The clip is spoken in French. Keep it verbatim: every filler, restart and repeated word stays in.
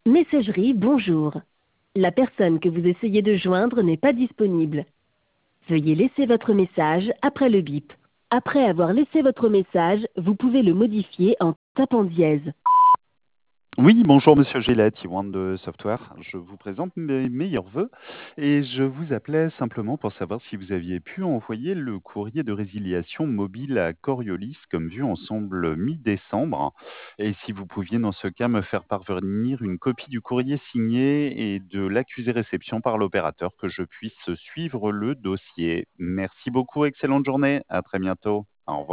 Messagerie, bonjour. La personne que vous essayez de joindre n'est pas disponible. Veuillez laisser votre message après le bip. Après avoir laissé votre message, vous pouvez le modifier en tapant dièse. Oui, bonjour Monsieur Gillette, Iwan de Software. Je vous présente mes meilleurs vœux et je vous appelais simplement pour savoir si vous aviez pu envoyer le courrier de résiliation mobile à Coriolis comme vu ensemble mi-décembre et si vous pouviez dans ce cas me faire parvenir une copie du courrier signé et de l'accusé réception par l'opérateur que je puisse suivre le dossier. Merci beaucoup, excellente journée, à très bientôt. Au revoir.